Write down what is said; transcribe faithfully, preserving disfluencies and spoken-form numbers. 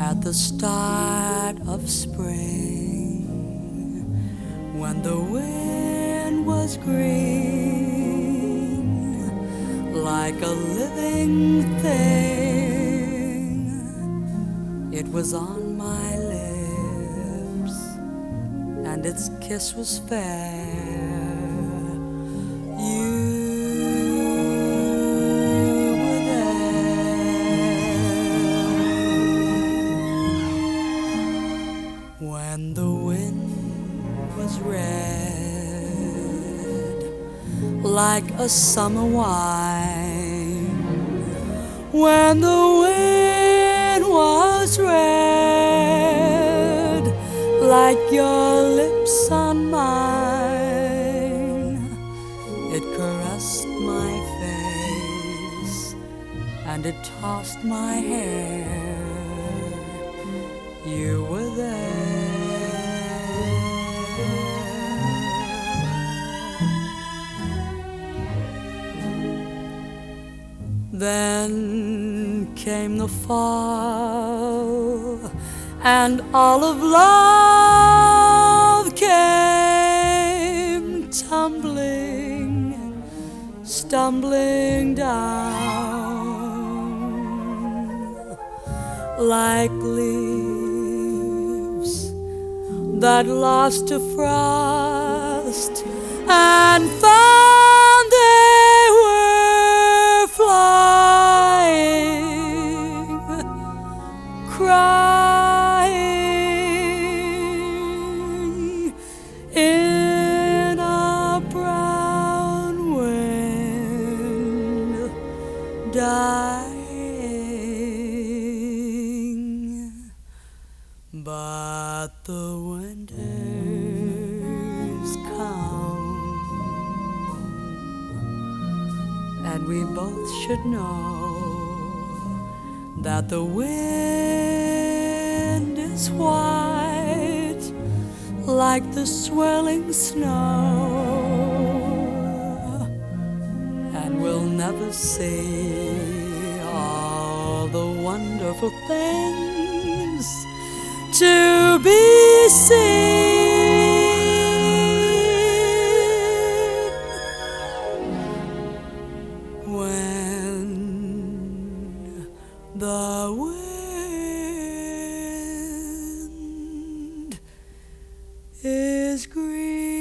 at the start of spring, when the wind was green, like a living thing. It was on my lips, and its kiss was fair. You were there when the wind was red, like a summer wine. When the wind was red, like your lips on mine, it caressed my face and it tossed my hair. You were there. Then came the fall, and all of love came tumbling, stumbling down, like leaves that lost to frost and found they were flying, crying in a brown wind, dying. But the winters come, and we both should know that the wind is white like the swirling snow, and we'll never see all the wonderful things to be seen when the wind is green.